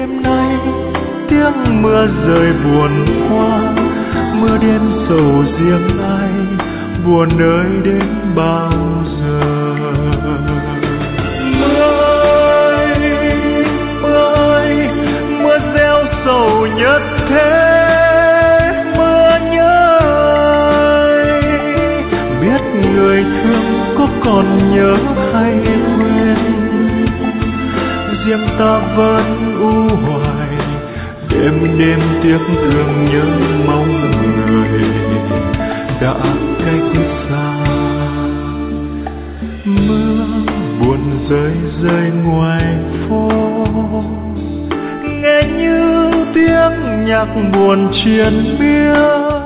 đêm nay tiếng mưa rơi buồn hoa, mưa đêm sầu riêng ai buồn ơi đến bao giờ. Mưa ơi, mưa gieo sầu nhất thế, mưa nhớ ơi, biết người thương có còn nhớ hay quên, riêng ta vẫn u hoài, đêm đêm tiếc thương nhớ mong người đã cách xa. Mưa buồn rơi rơi ngoài phố, nghe như tiếng nhạc buồn triền miên,